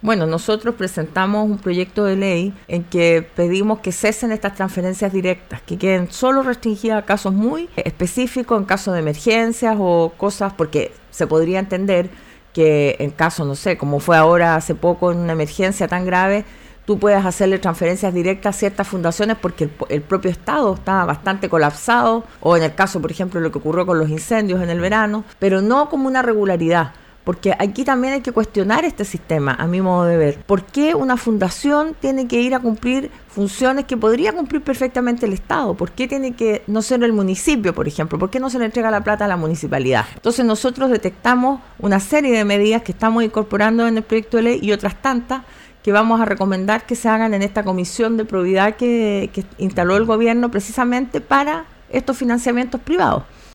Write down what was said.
Bueno, nosotros presentamos un proyecto de ley en que pedimos que cesen estas transferencias directas, que queden solo restringidas a casos muy específicos, en casos de emergencias o cosas, porque se podría entender que en caso, no sé, como fue ahora hace poco en una emergencia tan grave, tú puedes hacerle transferencias directas a ciertas fundaciones porque el propio Estado está bastante colapsado, o en el caso, por ejemplo, lo que ocurrió con los incendios en el verano, pero no como una regularidad. Porque aquí también hay que cuestionar este sistema, a mi modo de ver. ¿Por qué una fundación tiene que ir a cumplir funciones que podría cumplir perfectamente el Estado? ¿Por qué tiene que no ser el municipio, por ejemplo? ¿Por qué no se le entrega la plata a la municipalidad? Entonces nosotros detectamos una serie de medidas que estamos incorporando en el proyecto de ley y otras tantas que vamos a recomendar que se hagan en esta comisión de probidad que instaló el gobierno precisamente para estos financiamientos privados.